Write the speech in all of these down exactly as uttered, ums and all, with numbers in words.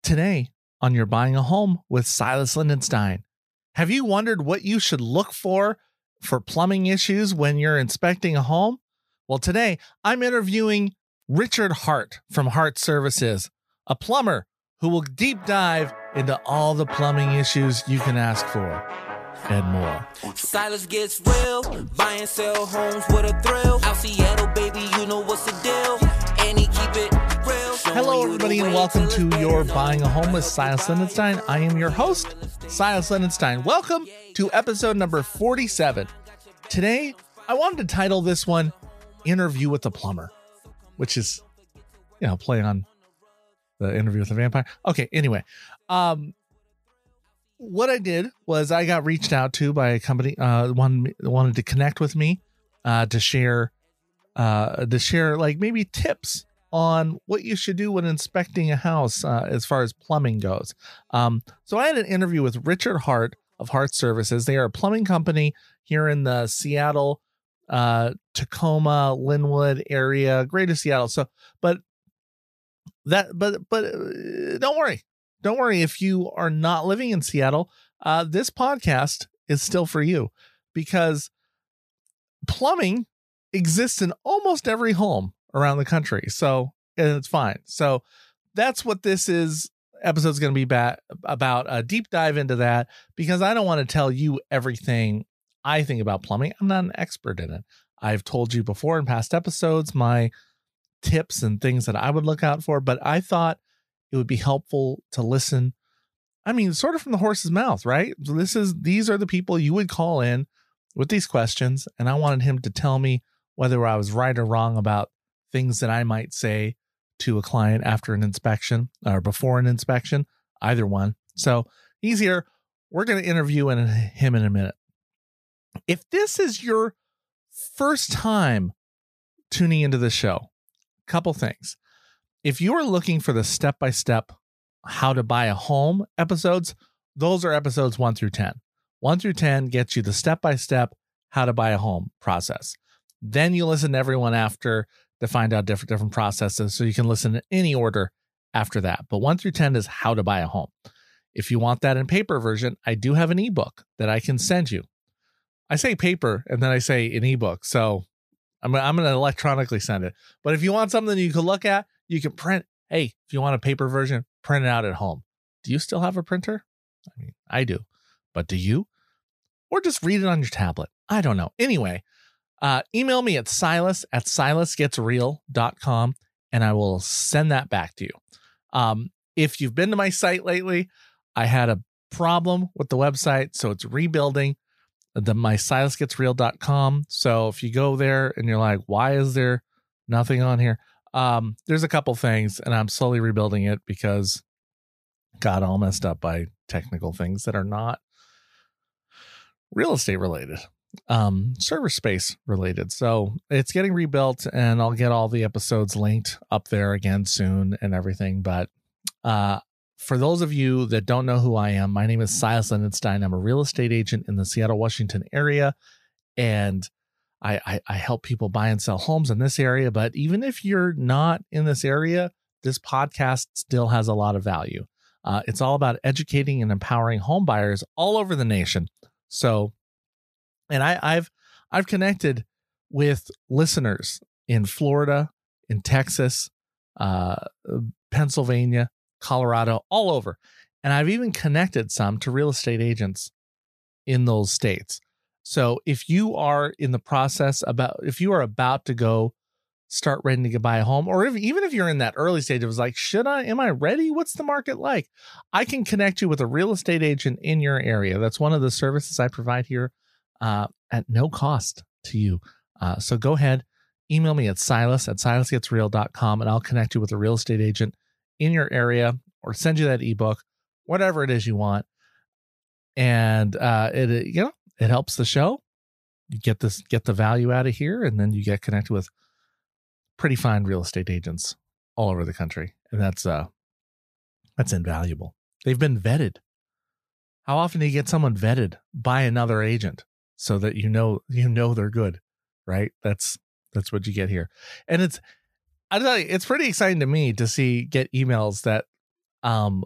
Today on You're Buying a Home with Silas Lindenstein. Have you wondered what you should look for for plumbing issues when you're inspecting a home? Well, today I'm interviewing Richard Hart from Hart Services, a plumber who will deep dive into all the plumbing issues you can ask for and more. Silas gets real, buy and sell homes with a thrill. Out Seattle, baby, you know what's the deal. And he keep it real. Hello, everybody, and welcome to You're Buying a Home with Silas Lindenstein. I am your host, Silas Lindenstein. Welcome to episode number forty-seven. Today, I wanted to title this one, Interview with the Plumber, which is, you know, play on the Interview with the Vampire. Okay, anyway. Um, what I did was I got reached out to by a company, uh, one wanted to connect with me, uh, to share, uh, to share like maybe tips on what you should do when inspecting a house, uh, as far as plumbing goes. Um, so I had an interview with Richard Hart of Hart Services. They are a plumbing company here in the Seattle, uh, Tacoma, Linwood area, greater Seattle. So, but that, but, but uh, don't worry. Don't worry if you are not living in Seattle. Uh, this podcast is still for you because plumbing exists in almost every home around the country. So, and it's fine. So that's what this is. Episode is going to be ba- about a deep dive into that because I don't want to tell you everything I think about plumbing. I'm not an expert in it. I've told you before in past episodes, my tips and things that I would look out for, but I thought it would be helpful to listen. I mean, sort of from the horse's mouth, right? This is, these are the people you would call in with these questions. And I wanted him to tell me whether I was right or wrong about things that I might say to a client after an inspection or before an inspection, either one. So he's here. We're going to interview in, him in a minute. If this is your first time tuning into the show, a couple things. If you are looking for the step-by-step how to buy a home episodes, those are episodes one through ten. one through ten gets you the step-by-step how to buy a home process. Then you listen to everyone after to find out different, different processes. So you can listen in any order after that. But one through ten is how to buy a home. If you want that in paper version, I do have an ebook that I can send you. I say paper and then I say an ebook. So I'm, I'm going to electronically send it. But if you want something you can look at, you can print. Hey, if you want a paper version, print it out at home. Do you still have a printer? I mean, I do. But do you? Or just read it on your tablet. I don't know. Anyway, uh, email me at silas at silas gets real dot com and I will send that back to you. Um, if you've been to my site lately, I had a problem with the website, so it's rebuilding. The my silas gets real dot com. So if you go there and you're like, why is there nothing on here? Um, there's a couple things and I'm slowly rebuilding it because got all messed up by technical things that are not real estate related, um, server space related. So it's getting rebuilt and I'll get all the episodes linked up there again soon and everything. But, uh, for those of you that don't know who I am, my name is Silas Lindenstein. I'm a real estate agent in the Seattle, Washington area. And I, I, I help people buy and sell homes in this area. But even if you're not in this area, this podcast still has a lot of value. Uh, it's all about educating and empowering home buyers all over the nation. So, and I, I've I've connected with listeners in Florida, in Texas, uh, Pennsylvania, Colorado, all over. And I've even connected some to real estate agents in those states. So if you are in the process about, if you are about to go start ready to buy a home, or if, even if you're in that early stage, it was like, should I, am I ready? What's the market like? I can connect you with a real estate agent in your area. That's one of the services I provide here, uh, at no cost to you. Uh, so go ahead, email me at silas at silas gets real dot com and I'll connect you with a real estate agent in your area or send you that ebook, whatever it is you want. And, uh, it, you know, it helps the show. You get this, get the value out of here, and then you get connected with pretty fine real estate agents all over the country. And that's, uh, that's invaluable. They've been vetted. How often do you get someone vetted by another agent so that you know, you know, they're good, right? That's, that's what you get here. And it's, I tell you, it's pretty exciting to me to see, get emails that, um,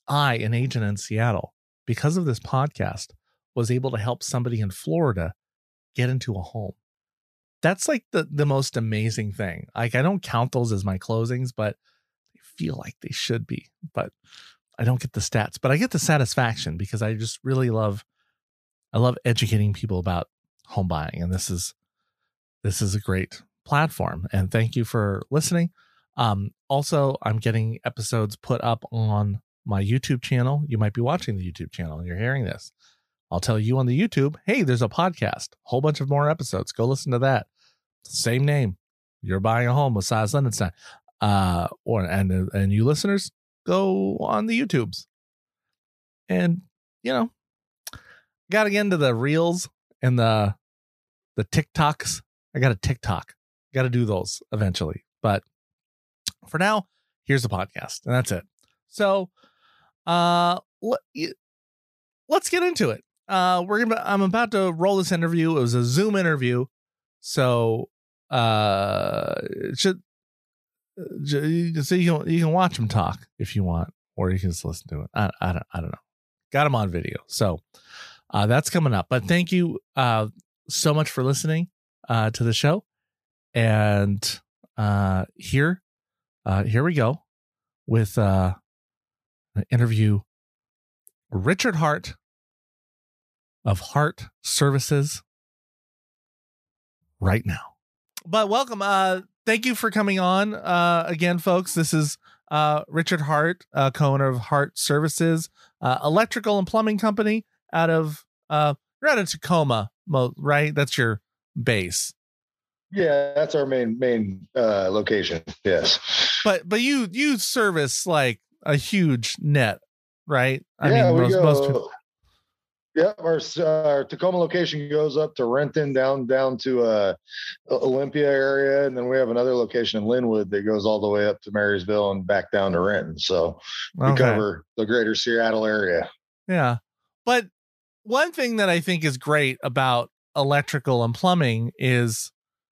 I, an agent in Seattle, because of this podcast, was able to help somebody in Florida get into a home. That's like the, the most amazing thing. Like, I don't count those as my closings, but they feel like they should be, but I don't get the stats, but I get the satisfaction because I just really love, I love educating people about home buying. And this is, this is a great platform. And thank you for listening. Um, also, I'm getting episodes put up on my YouTube channel. You might be watching the YouTube channel and you're hearing this. I'll tell you on the YouTube, hey, there's a podcast, whole bunch of more episodes. Go listen to that. Same name. You're Buying a Home with Silas Lindenstein. Uh, or and and you listeners, go on the YouTubes. And you know, got to get into the reels and the the TikToks. I got a TikTok. Got to do those eventually. But for now, here's the podcast, and that's it. So, uh, let, let's get into it. Uh, we're gonna. I'm about to roll this interview. It was a Zoom interview, so uh, it should. So you can you can watch him talk if you want, or you can just listen to it. I I don't I don't know. Got him on video, so uh, that's coming up. But thank you uh so much for listening uh to the show, and uh here uh here we go with uh an interview. Richard Hart of Hart Services right now. But welcome. Uh, thank you for coming on uh, again, folks. This is uh, Richard Hart, uh, co-owner of Hart Services, uh, electrical and plumbing company out of uh, you're out of Tacoma, right? That's your base. Yeah, that's our main main uh, location. Yes, but but you you service like a huge net, right? I yeah, mean, we most, go. Most people- Yeah, our, uh, our Tacoma location goes up to Renton, down down to uh, Olympia area, and then we have another location in Linwood that goes all the way up to Marysville and back down to Renton. So we okay. cover the greater Seattle area. Yeah, but one thing that I think is great about electrical and plumbing is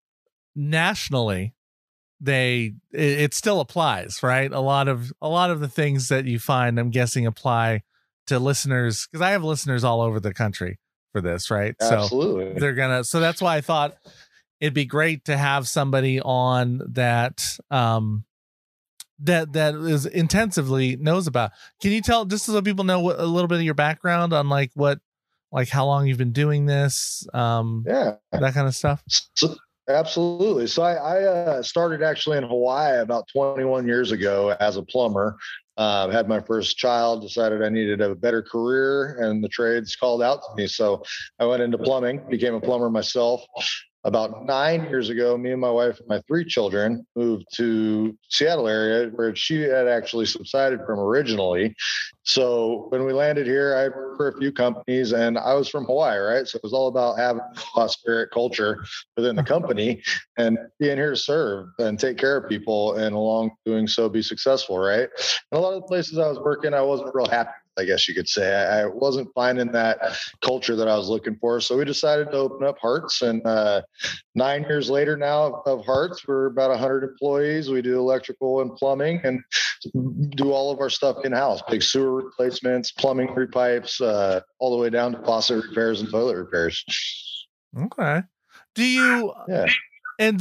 nationally they it, it still applies, right? A lot of a lot of the things that you find, I'm guessing, apply to listeners, because I have listeners all over the country for this, right? Absolutely. So they're gonna so that's why I thought it'd be great to have somebody on that um that that is intensively knows about. Can you tell, just so people know, what, a little bit of your background on like what like how long you've been doing this, um yeah that kind of stuff? So, absolutely. So I, I uh, started actually in Hawaii about twenty-one years ago as a plumber. Uh, had my first child, decided I needed a better career, and the trades called out to me. So I went into plumbing, became a plumber myself. About nine years ago, me and my wife and my three children moved to Seattle area, where she had actually subsided from originally. So when we landed here, I worked for a few companies, and I was from Hawaii, right? So it was all about having a spirit culture within the company and being here to serve and take care of people, and along doing so be successful, right? And a lot of the places I was working, I wasn't real happy, I guess you could say. I wasn't finding that culture that I was looking for. So we decided to open up Hart's, and uh, nine years later now of Hart's, we're about one hundred employees. We do electrical and plumbing and do all of our stuff in-house, big sewer replacements, plumbing repipes, uh, all the way down to faucet repairs and toilet repairs. Okay. Do you, yeah. and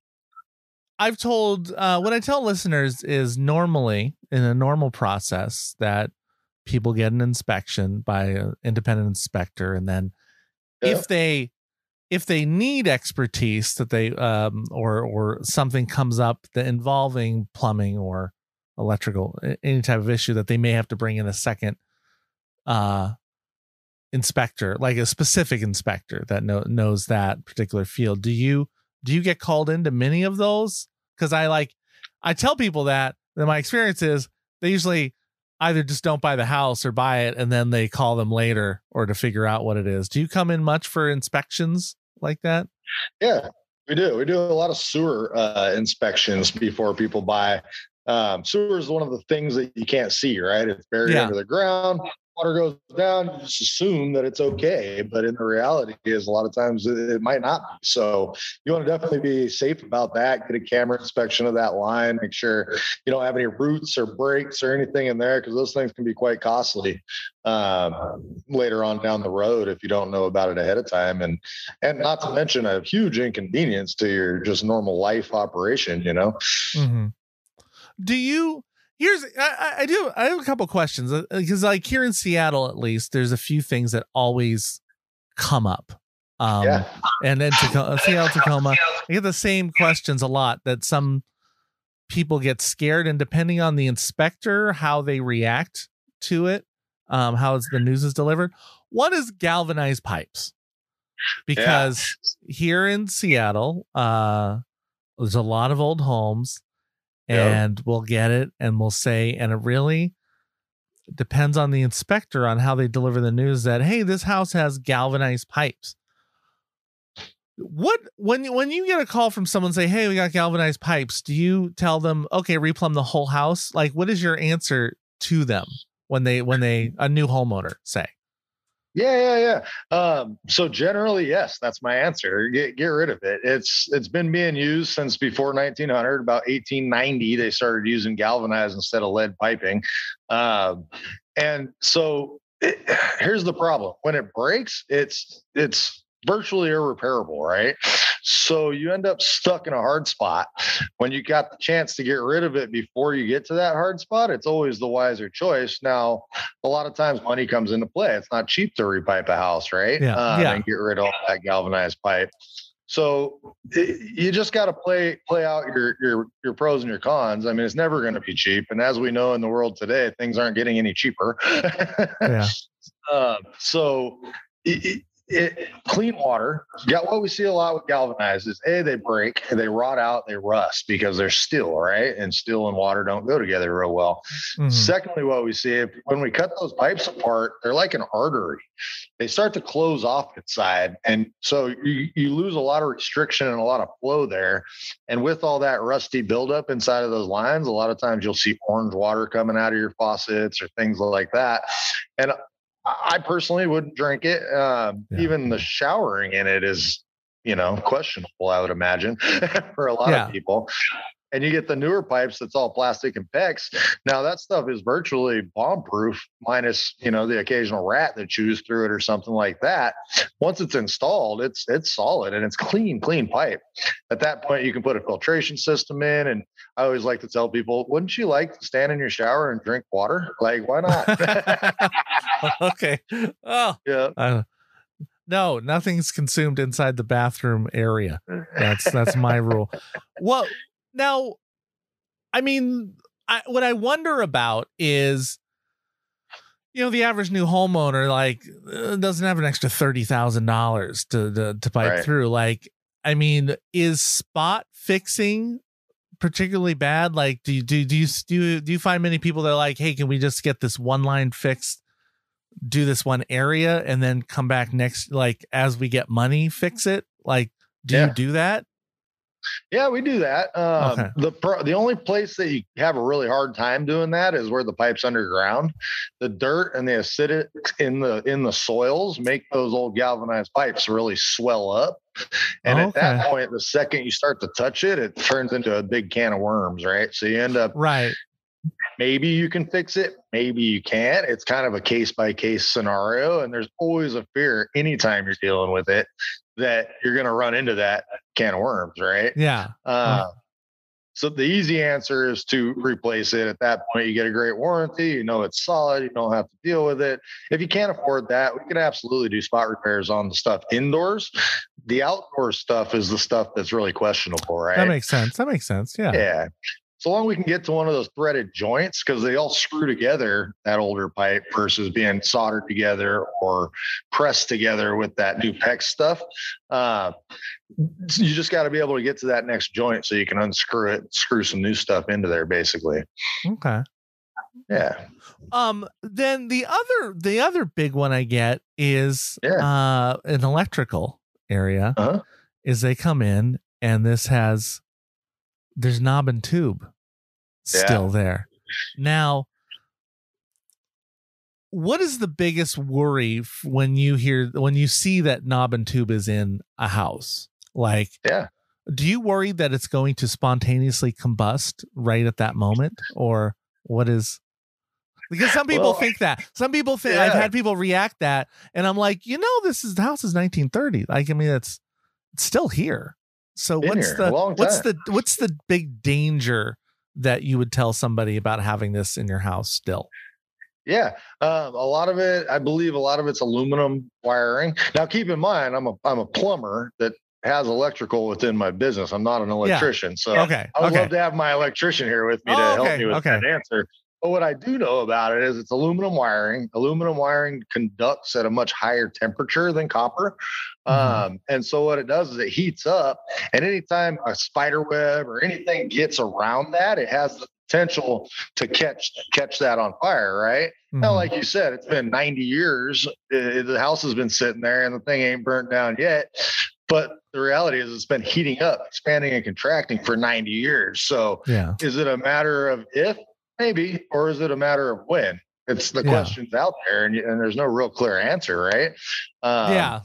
I've told, uh, what I tell listeners is normally in a normal process that people get an inspection by an independent inspector, and then yeah. if they if they need expertise that they um or or something comes up that involving plumbing or electrical, any type of issue, that they may have to bring in a second uh inspector, like a specific inspector that know, knows that particular field. Do you do you get called into many of those? Because I like I tell people that, that my experience is they usually either just don't buy the house or buy it, and then they call them later or to figure out what it is. Do you come in much for inspections like that? Yeah, we do. We do a lot of sewer uh, inspections before people buy. Um, sewer is one of the things that you can't see, right? It's buried yeah. under the ground. water goes down, you just assume that it's okay. But in the reality is a lot of times it, it might not be. So you want to definitely be safe about that. Get a camera inspection of that line. Make sure you don't have any roots or breaks or anything in there, because those things can be quite costly um, later on down the road if you don't know about it ahead of time. And and not to mention a huge inconvenience to your just normal life operation, you know? Mm-hmm. Do you... Here's I, I do I have a couple questions, because like here in Seattle, at least, there's a few things that always come up. Um, yeah. And then Tacoma, Seattle, Tacoma, I get the same questions a lot, that some people get scared, and depending on the inspector, how they react to it, um, how the news is delivered. One is galvanized pipes, because yeah. here in Seattle, uh, there's a lot of old homes. And yep. we'll get it and we'll say, and it really depends on the inspector on how they deliver the news that, hey, this house has galvanized pipes. What, when, when you get a call from someone say, hey, we got galvanized pipes, do you tell them, okay, replumb the whole house? Like, what is your answer to them when they, when they, a new homeowner say? Yeah, yeah, yeah. Um, so generally, yes, that's my answer. Get get rid of it. It's it's been being used since before nineteen hundred. About eighteen ninety, they started using galvanized instead of lead piping. Um, and so it, here's the problem: when it breaks, it's it's virtually irreparable, right? So you end up stuck in a hard spot. When you got the chance to get rid of it before you get to that hard spot, it's always the wiser choice. Now, a lot of times money comes into play. It's not cheap to repipe a house, right? Yeah. Um, yeah. And get rid of all that galvanized pipe. So it, you just got to play play out your your your pros and your cons. I mean, it's never going to be cheap, and as we know in the world today, things aren't getting any cheaper. yeah. Um, so. It, It, clean water. Got what we see a lot with galvanized is a they break, they rot out, they rust because they're steel, right? And steel and water don't go together real well. Mm-hmm. Secondly, what we see if, when we cut those pipes apart, they're like an artery. They start to close off inside, and so you, you lose a lot of restriction and a lot of flow there. And with all that rusty buildup inside of those lines, a lot of times you'll see orange water coming out of your faucets or things like that. And I personally wouldn't drink it. Um, yeah. Even the showering in it is, you know, questionable, I would imagine, for a lot yeah. of people. And you get the newer pipes that's all plastic and PEX. Now that stuff is virtually bomb-proof, minus, you know, the occasional rat that chews through it or something like that. Once it's installed, it's it's solid and it's clean, clean pipe. At that point, you can put a filtration system in. And I always like to tell people, wouldn't you like to stand in your shower and drink water? Like, why not? Okay. Oh, yeah. Uh, no, nothing's consumed inside the bathroom area. That's that's my rule. Well, now, I mean, I, what I wonder about is, you know, the average new homeowner like uh, doesn't have an extra thirty thousand dollars to to to pipe right. through. Like, I mean, is spot fixing particularly bad? Like, do you do do you do you, do you find many people that are like, hey, can we just get this one line fixed, do this one area, and then come back next, like as we get money, fix it? Like, do yeah. you do that? Yeah, we do that. Um, okay. The pro- the only place that you have a really hard time doing that is where the pipe's underground. The dirt and the acidic in the in the soils make those old galvanized pipes really swell up. And okay. at that point, the second you start to touch it, it turns into a big can of worms, right? So you end up right. Maybe you can fix it. Maybe you can't. It's kind of a case by case scenario. And there's always a fear anytime you're dealing with it that you're going to run into that can of worms, right? Yeah. Uh, yeah. So the easy answer is to replace it. At that point, you get a great warranty. You know it's solid. You don't have to deal with it. If you can't afford that, we can absolutely do spot repairs on the stuff indoors. The outdoor stuff is the stuff that's really questionable, right? That makes sense. That makes sense. Yeah. Yeah. So long we can get to one of those threaded joints, because they all screw together, that older pipe, versus being soldered together or pressed together with that new PEX stuff. Uh, you just got to be able to get to that next joint so you can unscrew it, screw some new stuff into there, basically. Okay. Yeah. Um. Then the other the other big one I get is yeah. uh an electrical area. Uh-huh. Is they come in and this has there's knob and tube still yeah. there. Now, what is the biggest worry f- when you hear when you see that knob and tube is in a house? Like, Yeah. do you worry that it's going to spontaneously combust right at that moment, or what is? Because some people Well, think that. Some people think yeah. I've had people react that, and I'm like, you know, this is the house is nineteen thirty. Like, I mean, it's, it's still here. So Been what's here the a long what's time. the what's the big danger that you would tell somebody about having this in your house still? Yeah, um, a lot of it, I believe, a lot of it's aluminum wiring. Now, keep in mind, I'm a I'm a plumber that has electrical within my business. I'm not an electrician, so Okay. I would Okay. love to have my electrician here with me Oh, to okay, help me with okay. that answer. But what I do know about it is it's aluminum wiring. Aluminum wiring conducts at a much higher temperature than copper. Mhm. Um, and so what it does is it heats up, and anytime a spider web or anything gets around that, it has the potential to catch catch that on fire, right? Now, Mhm. like you said, it's been ninety years. Uh, the house has been sitting there and the thing ain't burnt down yet. But the reality is it's been heating up, expanding and contracting for ninety years. So Yeah. is it a matter of if, maybe, or is it a matter of when? It's the Yeah. questions out there, and, and there's no real clear answer, right? Um, Yeah.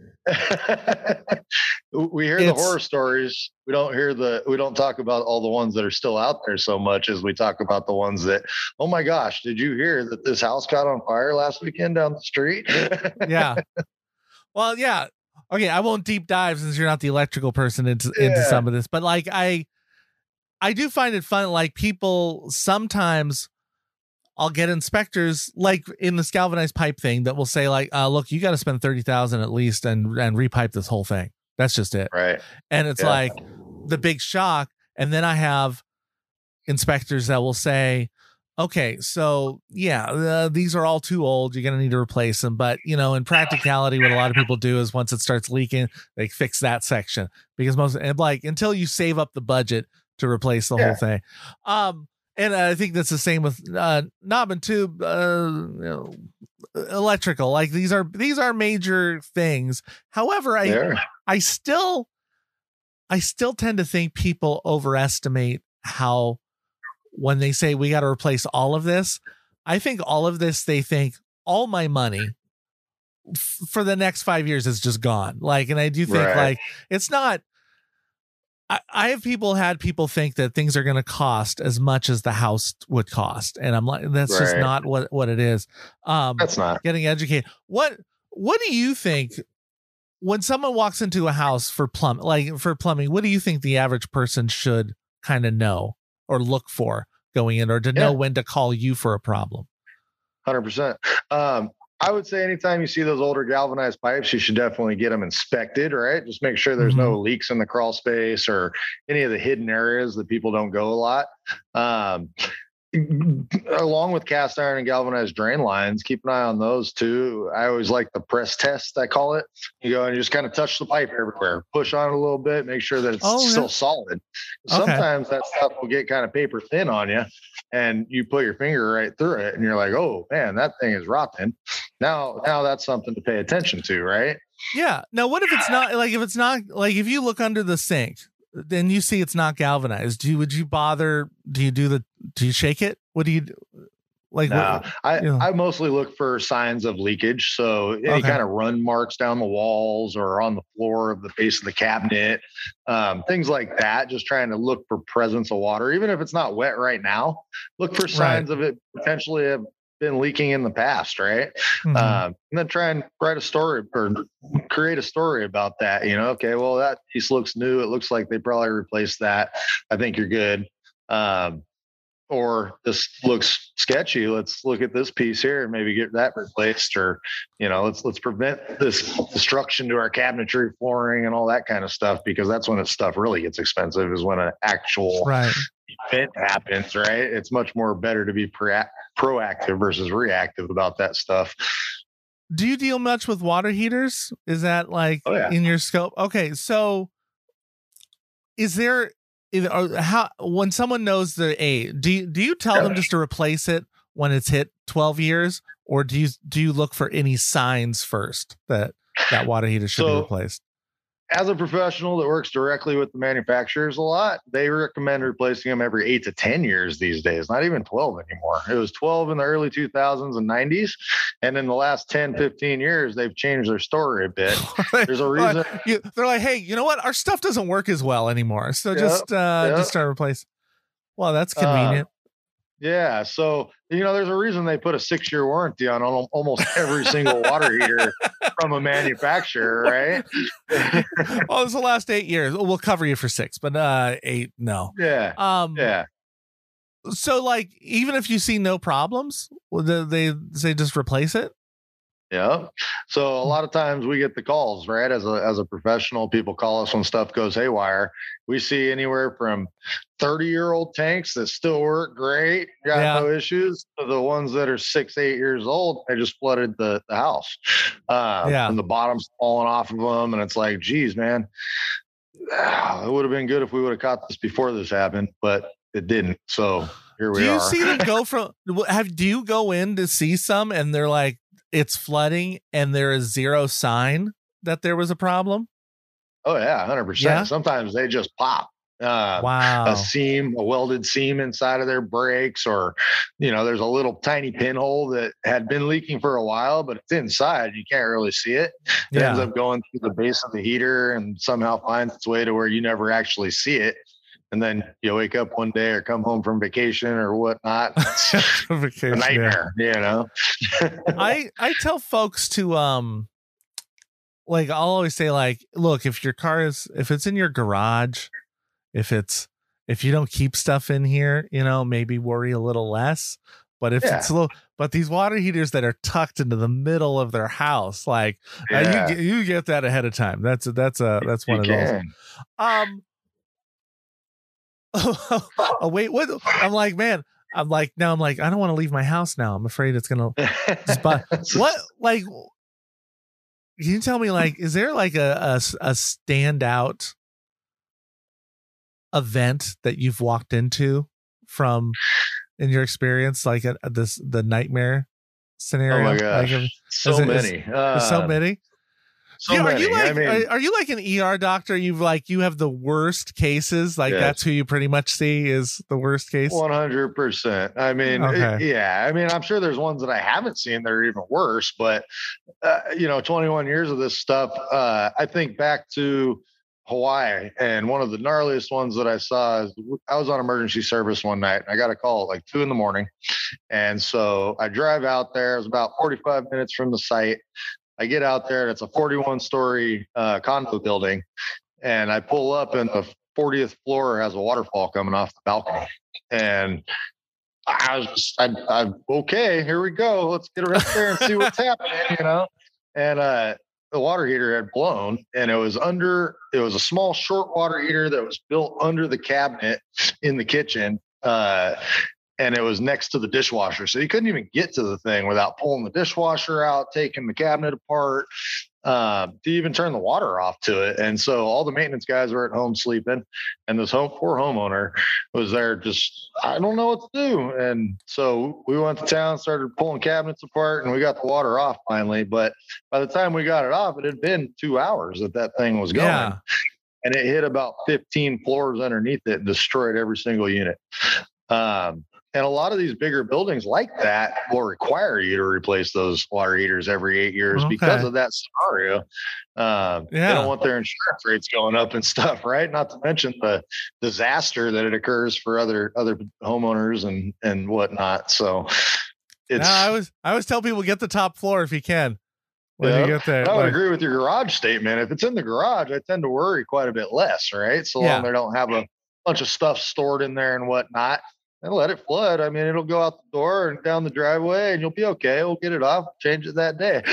we hear the It's- horror stories. We don't hear the, we don't talk about all the ones that are still out there so much as we talk about the ones that, oh my gosh, did you hear that this house caught on fire last weekend down the street? Yeah. Well, yeah. Okay, I won't deep dive since you're not the electrical person into into Yeah. some of this, but like I I do find it fun. Like, people sometimes I'll get inspectors like in this galvanized pipe thing that will say like, uh, look, you got to spend thirty thousand at least and and repipe this whole thing. That's just it. Right. And it's Yeah. like the big shock. And then I have inspectors that will say, okay, so yeah, uh, these are all too old. You're going to need to replace them. But, you know, in practicality, what a lot of people do is once it starts leaking, they fix that section because most, and like, until you save up the budget to replace the Yeah. whole thing. Um, and I think that's the same with uh, knob and tube, uh, you know, electrical. Like, these are, these are major things. However, I, There. I still, I still tend to think people overestimate how, when they say we got to replace all of this, I think all of this, they think all my money f- for the next five years is just gone. Like, and I do think Right. like, it's not, I, I have people had people think that things are going to cost as much as the house would cost. And I'm like, that's just Right. not what, what it is. Um, That's not. getting educated. What, what do you think when someone walks into a house for plumb, like for plumbing, what do you think the average person should kind of know or look for going in, or to know Yeah. when to call you for a problem? one hundred percent. Um, I would say anytime you see those older galvanized pipes, you should definitely get them inspected, right? Just make sure there's no leaks in the crawl space or any of the hidden areas that people don't go a lot. Um, along with cast iron and galvanized drain lines, keep an eye on those too. I always like the press test, I call it. You go and you just kind of touch the pipe everywhere, push on it a little bit, make sure that it's Oh, yeah. still solid. Okay. Sometimes that stuff will get kind of paper thin on you, and you put your finger right through it and you're like, oh man, that thing is rotten. Now, now that's something to pay attention to, right? Yeah. Now, what if it's not like, if it's not like, if you look under the sink, then you see it's not galvanized. Do you, would you bother? Do you do the, do you shake it? What do you do? Like, No, what, I, yeah. I mostly look for signs of leakage. So any Okay. kind of run marks down the walls or on the floor of the base of the cabinet, um, things like that. Just trying to look for presence of water, even if it's not wet right now. Look for signs of it potentially have been leaking in the past, right? Mhm. Um, and then try and write a story or create a story about that. You know, okay, well, that piece looks new. It looks like they probably replaced that. I think you're good. Um, or this looks sketchy. Let's look at this piece here and maybe get that replaced, or, you know, let's, let's prevent this destruction to our cabinetry, flooring, and all that kind of stuff, because that's when this stuff really gets expensive, is when an actual right. event happens, right? It's much more better to be pre- proactive versus reactive about that stuff. Do you deal much with water heaters? Is that like Oh, yeah. in your scope? Okay. So is there, is, or how, when someone knows the age, do you, do you tell them just to replace it when it's hit twelve years, or do you, do you look for any signs first that that water heater should So- be replaced? as a professional that works directly with the manufacturers a lot, they recommend replacing them every eight to ten years these days, not even twelve anymore. It was twelve in the early two thousands and nineties. And in the last ten, fifteen years, they've changed their story a bit. There's a reason. You, they're like, hey, you know what? Our stuff doesn't work as well anymore. So yep, just, uh, yep. just start replacing. Well, that's convenient. Uh, Yeah. So, you know, there's a reason they put a six year warranty on almost every single water heater from a manufacturer, right? Well, it's the last eight years. We'll cover you for six, but uh, eight, no. Yeah. Um, yeah. So, like, even if you see no problems, will they, they just replace it? Yeah. So a lot of times we get the calls, right? As a as a professional, people call us when stuff goes haywire. We see anywhere from thirty year old tanks that still work great, got yeah. no issues, to the ones that are six, eight years old. They just flooded the, the house. Uh, yeah. And the bottom's falling off of them. And it's like, geez, man, it would have been good if we would have caught this before this happened, but it didn't. So here we are. Do you are. see them go from, have, do you go in to see some and they're like, it's flooding and there is zero sign that there was a problem? Oh yeah, one hundred percent. Yeah? Sometimes they just pop. Uh, wow. A seam, a welded seam inside of their brakes, or, you know, there's a little tiny pinhole that had been leaking for a while, but it's inside. You can't really see it. It yeah. ends up going through the base of the heater and somehow finds its way to where you never actually see it. And then you wake up one day or come home from vacation or whatnot. It's vacation, a nightmare, yeah. you know? I, I tell folks to, um, like, I'll always say, like, look, if your car is, if it's in your garage, if it's, if you don't keep stuff in here, you know, maybe worry a little less. But if yeah. it's a little, but these water heaters that are tucked into the middle of their house, like, yeah. uh, you, you get that ahead of time. That's a, that's a, that's one you of can. those. Um, oh, oh wait, what? I'm like, man, I'm like, now I'm like, I don't want to leave my house now. I'm afraid it's gonna just buy what, like, can you tell me, like, is there like a, a, a standout event that you've walked into from in your experience, like a, a, this, the nightmare scenario? Oh my gosh. Like, so is, many, is, uh, so many. So yeah, are many. you like I mean, are, are you like an E R doctor? You've like you have the worst cases. Like yes. that's who you pretty much see is the worst case. One hundred percent. I mean, okay. it, yeah. I mean, I'm sure there's ones that I haven't seen that are even worse. But uh, you know, twenty-one years of this stuff. Uh, I think back to Hawaii, and one of the gnarliest ones that I saw is I was on emergency service one night, and I got a call at like two in the morning, and so I drive out there. It was about forty-five minutes from the site. I get out there and it's a forty-one story uh, condo building, and I pull up and the fortieth floor has a waterfall coming off the balcony. And I was just, I, I'm okay, here we go. Let's get right there and see what's happening, you know? And uh, the water heater had blown, and it was under, it was a small short water heater that was built under the cabinet in the kitchen. Uh, And it was next to the dishwasher. So you couldn't even get to the thing without pulling the dishwasher out, taking the cabinet apart, uh, to even turn the water off to it. And so all the maintenance guys were at home sleeping, and this home poor homeowner was there just, I don't know what to do. And so we went to town, started pulling cabinets apart, and we got the water off finally. But by the time we got it off, it had been two hours that that thing was going. Yeah. And it hit about fifteen floors underneath it and destroyed every single unit. Um, And a lot of these bigger buildings like that will require you to replace those water heaters every eight years okay. because of that scenario. Um, yeah. They don't want their insurance rates going up and stuff, right? Not to mention the disaster that it occurs for other other homeowners and and whatnot. So it's. No, I was I always tell people get the top floor if you can. When yeah, you get there, I would like, agree with your garage statement. If it's in the garage, I tend to worry quite a bit less, right? So yeah. long they don't have a bunch of stuff stored in there and whatnot. And let it flood. I mean, it'll go out the door and down the driveway, and you'll be okay. We'll get it off, change it that day.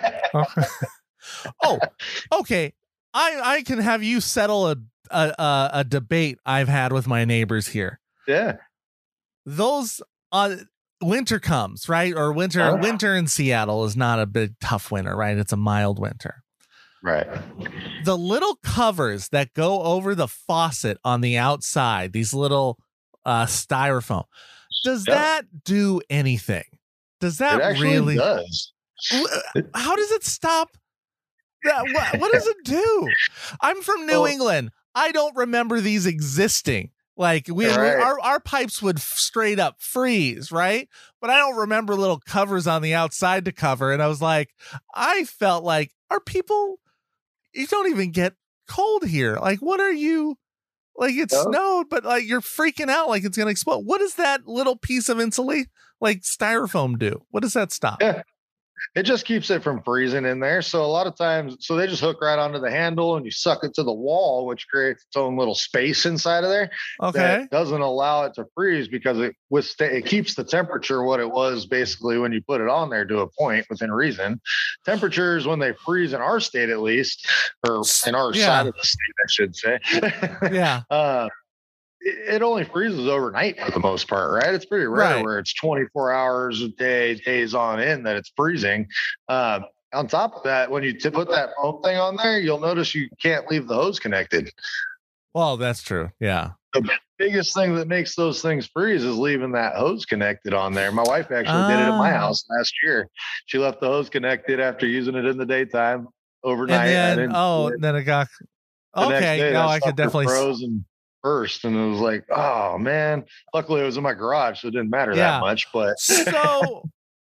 Oh, okay. I I can have you settle a, a a debate I've had with my neighbors here. Yeah. Those uh, winter comes, right? Or winter uh-huh. winter in Seattle is not a big tough winter, right? It's a mild winter. Right. The little covers that go over the faucet on the outside, these little uh styrofoam, does yep. that do anything? Does that it actually really does? How does it stop That, what, what does it do? I'm from New Oh. England. I don't remember these existing. Like we, we Right. our our pipes would f- straight up freeze, right? But I don't remember little covers on the outside to cover. And I was like, I felt like, are people? You don't even get cold here. Like, what are you? Like it No. snowed, but like you're freaking out, like it's gonna explode. What does that little piece of insulate, like styrofoam, do? What does that stop? Yeah. It just keeps it from freezing in there. So a lot of times, so they just hook right onto the handle and you suck it to the wall, which creates its own little space inside of there. Okay. That doesn't allow it to freeze because it withsta- it keeps the temperature what it was basically when you put it on there to a point within reason. Temperatures when they freeze in our state, at least, or in our Yeah. side of the state, I should say. Yeah. uh, it it only freezes overnight for the most part, right? It's pretty rare Right. where it's twenty-four hours a day, days on end that it's freezing. Uh, on top of that, when you t- put that foam thing on there, you'll notice you can't leave the hose connected. Well, that's true. Yeah. The biggest thing that makes those things freeze is leaving that hose connected on there. My wife actually did it at my Ah. house last year. She left the hose connected after using it in the daytime overnight. And I then, didn't oh, do it. then it got The next okay. day, No, that I could sucker definitely. s- froze and burst, and it was like, oh man. Luckily, it was in my garage, so it didn't matter Yeah. that much. But So,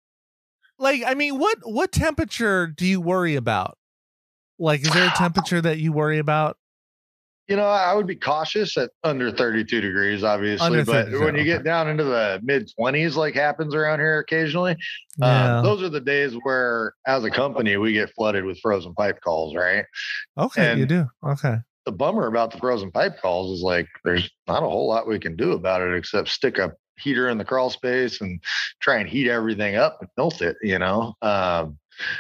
like, I mean, what what temperature do you worry about? Like, is there a temperature that you worry about? you know, I would be cautious at under thirty-two degrees, obviously. Under But thirty-two, when you okay. get down into the mid twenties, like happens around here occasionally, Yeah. um, those are the days where, as a company, we get flooded with frozen pipe calls, right? Okay, you and- do. Okay. The bummer about the frozen pipe calls is like there's not a whole lot we can do about it except stick a heater in the crawl space and try and heat everything up and melt it, you know. Um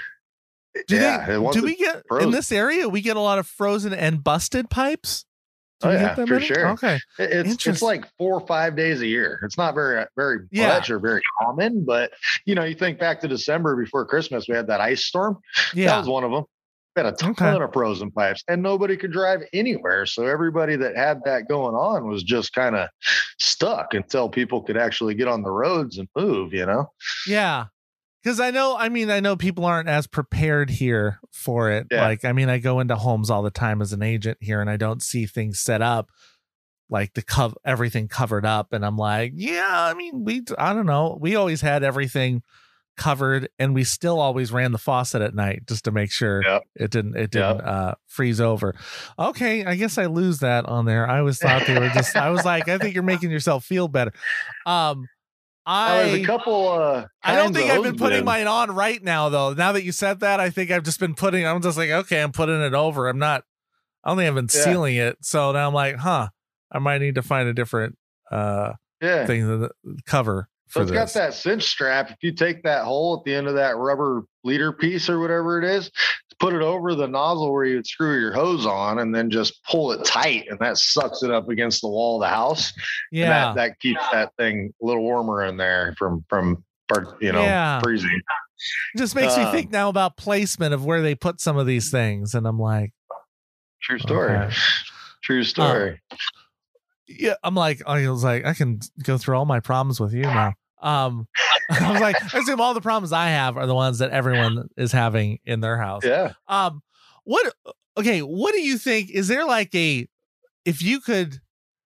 Do yeah, they? it- once Do it- we get in frozen. this area? We get a lot of frozen and busted pipes. Do Oh, we yeah, get them for many? sure. Okay. it- it's it's Interesting. like four or five days a year. It's not very very Yeah. much or very common, but you know, you think back to December before Christmas, we had that ice storm. That Yeah. was one of them. We had a ton Okay. of frozen pipes, and nobody could drive anywhere. So everybody that had that going on was just kind of stuck until people could actually get on the roads and move. You know? Yeah. Because I know, I mean, I know people aren't as prepared here for it. Yeah. Like, I mean, I go into homes all the time as an agent here and I don't see things set up like the cov everything covered up. And I'm like, yeah, I mean, we, I don't know. We always had everything covered and we still always ran the faucet at night just to make sure Yep. it didn't, it didn't Yep. uh, freeze over. Okay. I guess I lose that on there. I always thought they were just, I was like, I think you're making yourself feel better. Um, Uh, there's I, a couple. Uh, I don't kinds think of I've been hose putting bibs. mine on right now, though. Now that you said that, I think I've just been putting. I'm just like, okay, I'm putting it over. I'm not. I don't think I've been Yeah. sealing it. So now I'm like, huh, I might need to find a different uh Yeah. thing to cover So for it's got this. that cinch strap. If you take that hole at the end of that rubber leader piece or whatever it is, put it over the nozzle where you would screw your hose on and then just pull it tight, and that sucks it up against the wall of the house. And Yeah, that, that keeps that thing a little warmer in there from from part- you know Yeah. freezing. it just makes me um, think now about placement of where they put some of these things, and I'm like, True story. Okay. True story. yeah, I'm like, I was like, I can go through all my problems with you now. Um, I was like, I assume all the problems I have are the ones that everyone is having in their house. yeah. Um, what? Okay, what do you think? Is there like a, if you could,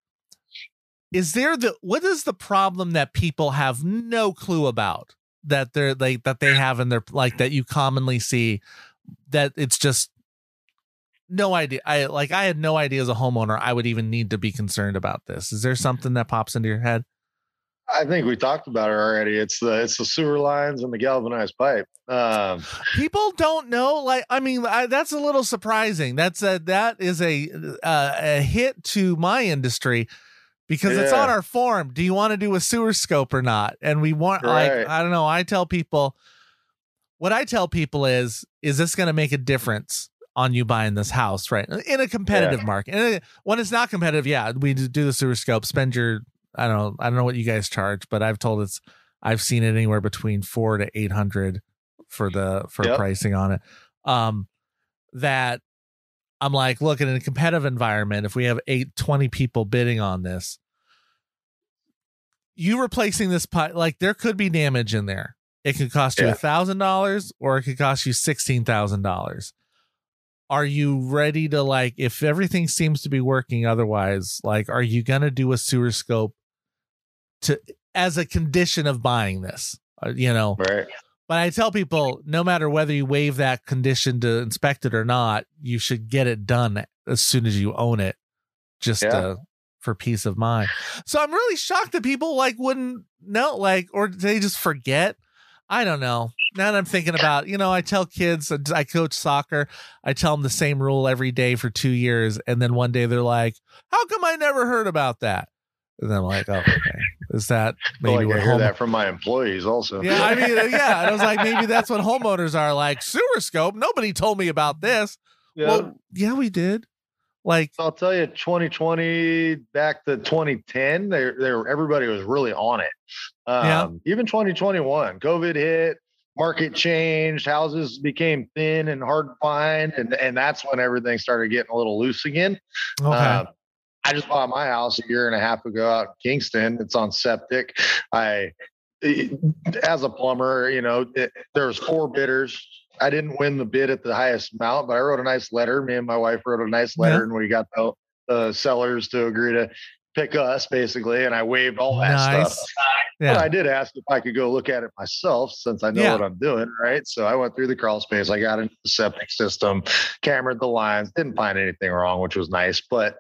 is there the what is the problem that people have no clue about that they're like that they have in their like that you commonly see that it's just no idea. I like I had no idea as a homeowner I would even need to be concerned about this. Is there something that pops into your head? I think we talked about it already. It's the it's the sewer lines and the galvanized pipe. Um, People don't know. Like, I mean, I, that's a little surprising. That's a that is a uh, a hit to my industry because it's Yeah. on our form. Do you want to do a sewer scope or not? And we want like Right. I don't know. I tell people what I tell people is is this going to make a difference on you buying this house, right? In a competitive market. And when it's not competitive, yeah, we do the sewer scope. Spend your I don't know. I don't know what you guys charge, but I've told it's I've seen it anywhere between four to eight hundred for the for Yep. pricing on it. Um, that I'm like, look, in a competitive environment, if we have eight, twenty people bidding on this, you replacing this pipe, like there could be damage in there. It could cost you a Yeah. thousand dollars or it could cost you sixteen thousand dollars. are you ready to, like, if everything seems to be working otherwise, like, are you going to do a sewer scope to, as a condition of buying this, uh, you know? Right. But I tell people, no matter whether you waive that condition to inspect it or not, you should get it done as soon as you own it, just Yeah. uh, for peace of mind. So I'm really shocked that people like wouldn't know, like, or they just forget. I don't know. Now that I'm thinking about, you know, I tell kids, I coach soccer, I tell them the same rule every day for two years. And then one day they're like, how come I never heard about that? And then I'm like, oh, okay. Is that maybe Well, I what can hear home- that from my employees also. Yeah, I mean, yeah. And I was like, maybe that's what homeowners are like. Sewer scope. Nobody told me about this. Yeah. Well, yeah, we did. Like, I'll tell you, twenty twenty back to twenty ten, they they everybody was really on it. Um, Yeah. Even twenty twenty-one, COVID hit, market changed, houses became thin and hard to find, and and that's when everything started getting a little loose again. okay. Um, I just bought my house a year and a half ago out in Kingston. It's on septic. I, as a plumber, you know, it, there was four bidders. I didn't win the bid at the highest amount, but I wrote a nice letter. Me and my wife wrote a nice letter, Yeah. and we got the, the sellers to agree to pick us, basically. And I waived all that Nice. stuff. Yeah. But I did ask if I could go look at it myself, since I know Yeah. what I'm doing, right? So I went through the crawl space. I got into the septic system, cambered the lines, didn't find anything wrong, which was nice. But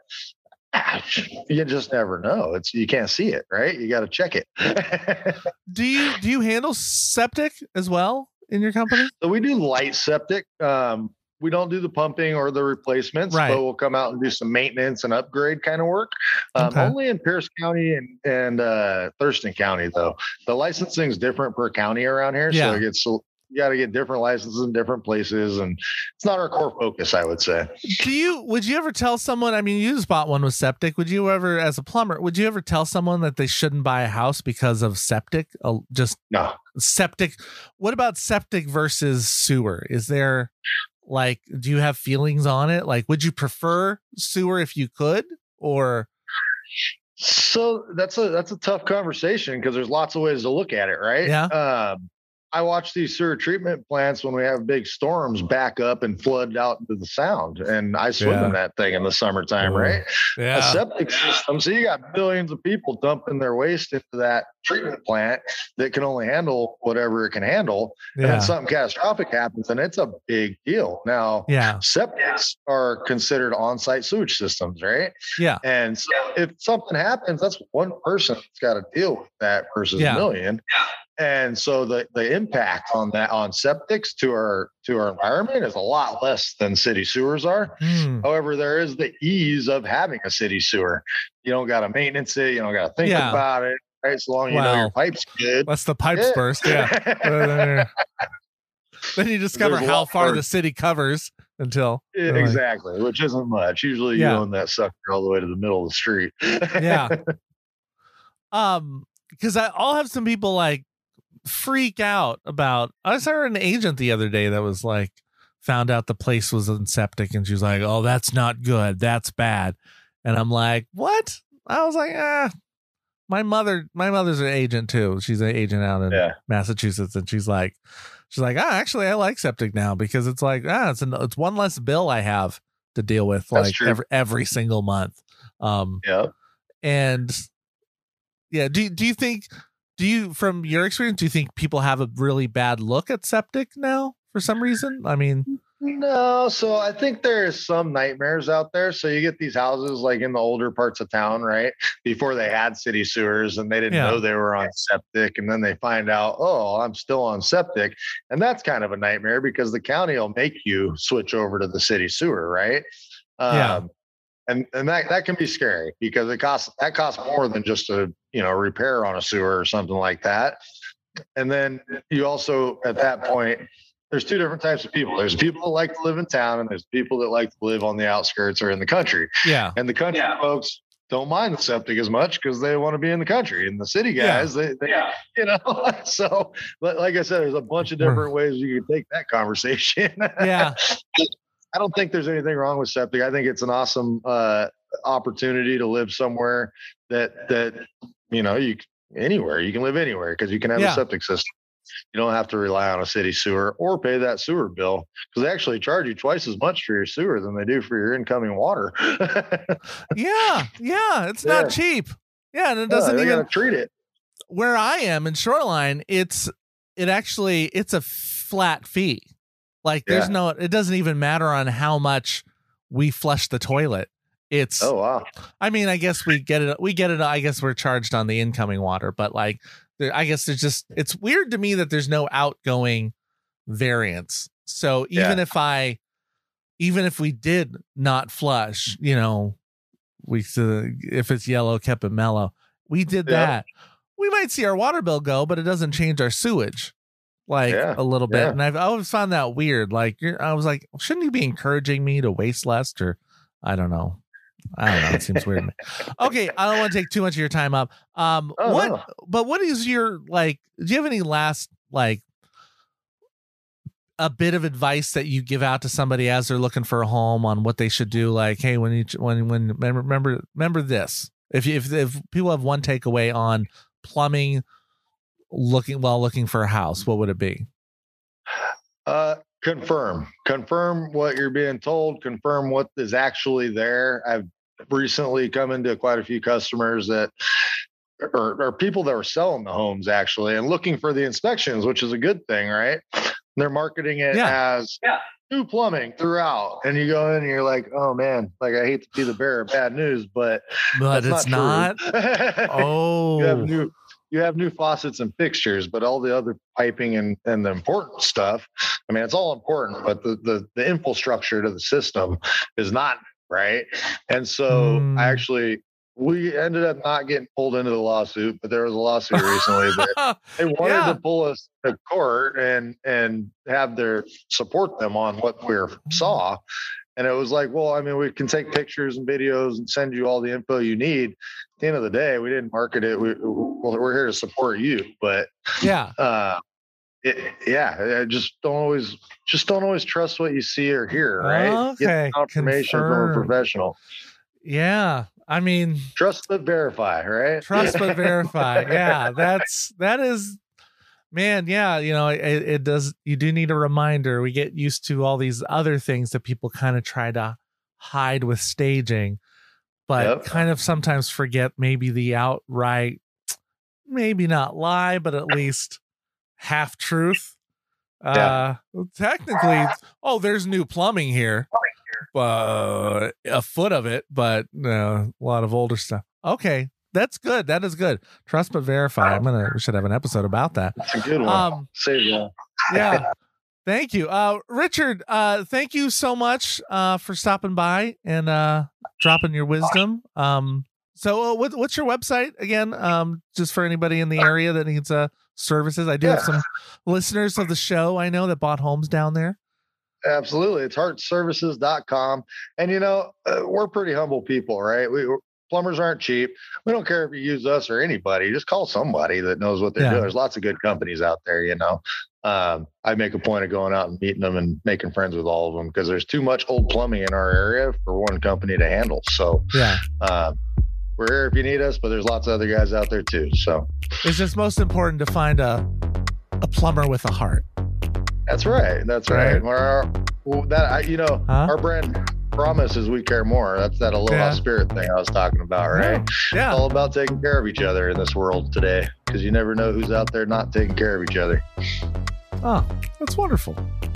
you just never know. It's you can't see it, right? You got to check it. Do you do you handle septic as well in your company? So we do light septic. Um, we don't do the pumping or the replacements, Right. but we'll come out and do some maintenance and upgrade kind of work. Um, Okay. Only in Pierce County and, and uh, Thurston County, though. The licensing is different per county around here. Yeah. So it gets, you got to get different licenses in different places. And it's not our core focus, I would say. Do you would you ever tell someone, I mean, you just bought one with septic. Would you ever, as a plumber, would you ever tell someone that they shouldn't buy a house because of septic? Uh, just No. septic. What about septic versus sewer? Is there, like, do you have feelings on it? Like, would you prefer sewer if you could, or? So that's a that's a tough conversation because there's lots of ways to look at it, right? Yeah. Um, I watch these sewer treatment plants when we have big storms back up and flood out into the sound, and I swim Yeah. in that thing in the summertime, Ooh. right? A Yeah. septic system. So you got millions of people dumping their waste into that treatment plant that can only handle whatever it can handle. And Yeah. then something catastrophic happens, and it's a big deal. Now, Yeah. septics are considered on-site sewage systems, right? Yeah. And so if something happens, that's one person that's got to deal with that versus Yeah. a million. And so the, the impact on that on septics to our to our environment is a lot less than city sewers are. Hmm. However, there is the ease of having a city sewer. You don't got to maintenance it. You don't got to think Yeah. about it. Right, so long as you know Well, your pipe's good. Let's the pipes Yeah. burst. Yeah. Then you discover There's a how lot far more- the city covers until. Yeah, you're like, exactly, which isn't much. Usually, Yeah. you own that sucker all the way to the middle of the street. Yeah. Um, because I'll have some people like freak out about. I saw an agent the other day that was like, found out the place was in septic, and she was like, "Oh, that's not good. That's bad." And I'm like, "What?" I was like, "Ah." My mother, my mother's an agent too. She's an agent out in Yeah. Massachusetts, and she's like, she's like, ah, actually, I like septic now because it's like, ah, it's an, it's one less bill I have to deal with, That's like true. every every single month. Um, Yeah. and yeah, do do you think, do you, from your experience, do you think people have a really bad look at septic now for some reason? I mean, No, so I think there's some nightmares out there. So you get these houses like in the older parts of town, right? Before they had city sewers and they didn't Yeah. know they were on septic. And then they find out, oh, I'm still on septic. And that's kind of a nightmare because the county will make you switch over to the city sewer, right? Yeah. Um, and and that, that can be scary because it costs that costs more than just a you know repair on a sewer or something like that. And then you also at that point, there's two different types of people. There's people that like to live in town, and there's people that like to live on the outskirts or in the country. yeah, And the country folks don't mind the septic as much because they want to be in the country. And the city Yeah. guys, they, they you know, so but like I said, there's a bunch of different ways you can take that conversation. yeah, I don't think there's anything wrong with septic. I think it's an awesome uh, opportunity to live somewhere that that you know you anywhere you can live anywhere because you can have Yeah. a septic system. you don't have to rely on a city sewer or pay that sewer bill, because they actually charge you twice as much for your sewer than they do for your incoming water. yeah. Yeah. It's Yeah. not cheap. Yeah. And it doesn't Yeah, they even gotta treat it. where I am in Shoreline. It's, it actually, it's a flat fee. Like there's Yeah. no, it doesn't even matter on how much we flush the toilet. It's, Oh, wow. I mean, I guess we get it. We get it. I guess we're charged on the incoming water, but like, there, I guess there's just, it's weird to me that there's no outgoing variance. So even Yeah. if I, even if we did not flush, you know, we, uh, if it's yellow, kept it mellow, we did Yeah. that. We might see our water bill go, but it doesn't change our sewage like Yeah. a little bit. Yeah. And I've always found that weird. Like you're, I was like, shouldn't you be encouraging me to waste less? Or I don't know. I don't know. It seems weird to me. Okay. I don't want to take too much of your time up. Um, Oh, what, no. but what is your, like, do you have any last, like, a bit of advice that you give out to somebody as they're looking for a home on what they should do? Like, hey, when you, when, when, remember, remember, remember this, if you, if, if people have one takeaway on plumbing, looking while looking for a house, what would it be? Uh, confirm, confirm what you're being told, confirm what is actually there. I've recently come into quite a few customers that or, or people that were selling the homes actually and looking for the inspections, which is a good thing, right? They're marketing it Yeah. as yeah. new plumbing throughout. And you go in and you're like, oh man, like I hate to be the bearer of bad news, but But that's it's not. not Oh, you have new you have new faucets and fixtures, but all the other piping and, and the important stuff, I mean, it's all important, but the, the, the infrastructure to the system is not, right? And so Mm. I actually, we ended up not getting pulled into the lawsuit, but there was a lawsuit recently that they wanted Yeah. to pull us to court and, and have their support them on what we saw. And it was like, well, I mean, we can take pictures and videos and send you all the info you need. At the end of the day, we didn't market it. We, we're here to support you, but yeah. uh, it, yeah, I just don't always, just don't always trust what you see or hear, right? Okay. Get confirmation Confirm. from a professional. Yeah. I mean, Trust but verify, right? trust but verify. Yeah. That's, that is, man. Yeah. You know, it, it does, you do need a reminder. We get used to all these other things that people kind of try to hide with staging, but Yep. kind of sometimes forget maybe the outright, maybe not lie, but at least half truth. Uh, technically, oh, there's new plumbing here, uh, a foot of it, but uh, a lot of older stuff. Okay, that's good. That is good. Trust but verify. I'm gonna. We should have an episode about that. That's a good one. Um, Save that. yeah. Thank you, uh, Richard. Uh, thank you so much uh, for stopping by and uh, dropping your wisdom. Um, so, uh, what, what's your website again? Um, just for anybody in the area that needs uh, services. I do have Yeah. some listeners of the show I know that bought homes down there. Absolutely. It's heart services dot com. And, you know, uh, we're pretty humble people, right? We plumbers aren't cheap. We don't care if you use us or anybody. Just call somebody that knows what they're Yeah. doing. There's lots of good companies out there, you know. Um, I make a point of going out and meeting them and making friends with all of them because there's too much old plumbing in our area for one company to handle. So Yeah, uh, we're here if you need us, but there's lots of other guys out there too. So it's just most important to find a a plumber with a heart. that's right. That's right. Right. Our, well, that I, you know, Huh? our brand promise is we care more. That's that aloha Yeah. spirit thing I was talking about, right? Yeah. It's all about taking care of each other in this world today because you never know who's out there not taking care of each other. Oh, that's wonderful.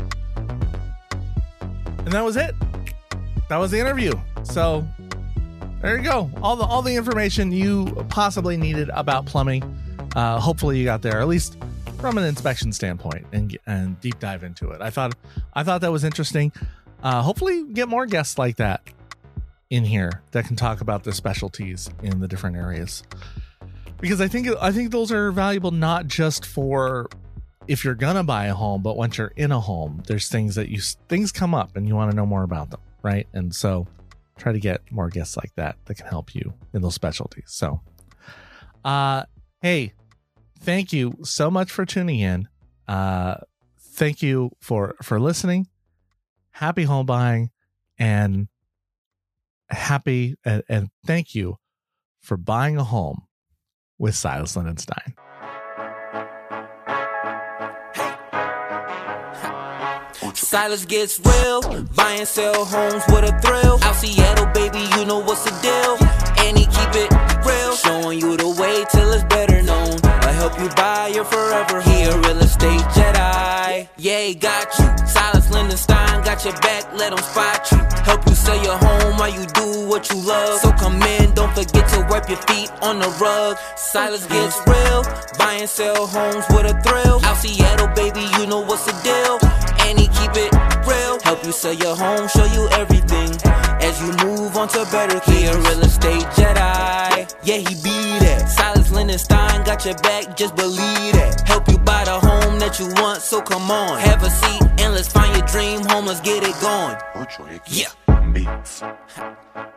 And that was it. That was the interview. So there you go. All the all the information you possibly needed about plumbing. Uh, hopefully you got there, at least from an inspection standpoint, and and deep dive into it. I thought I thought that was interesting. Uh, hopefully get more guests like that in here that can talk about the specialties in the different areas. Because I think I think those are valuable not just for if you're gonna buy a home, but once you're in a home, there's things that you things come up and you want to know more about them, right? And so try to get more guests like that that can help you in those specialties. So uh hey, thank you so much for tuning in. Uh thank you for for listening. Happy home buying, and happy and, and thank you for buying a home with Silas Lindenstein. Silas gets real, buy and sell homes with a thrill. Out Seattle, baby, you know what's the deal. And he keep it real, showing you the way till it's better known. I help you buy your forever. He a real estate Jedi. Yeah, he got you. Silas Lindenstein got your back, let him spot you. Help you sell your home while you do what you love. So come in, don't forget to wipe your feet on the rug. Silas gets real, buy and sell homes with a thrill. Out Seattle, baby, you know what's the deal. And he keep it real, help you sell your home, show you everything as you move on to better things. He a real estate Jedi, yeah, he be that. Silas Lindenstein got your back, just believe that. Help you buy the home that you want, so come on, have a seat and let's find your dream home, let's get it going. Yeah.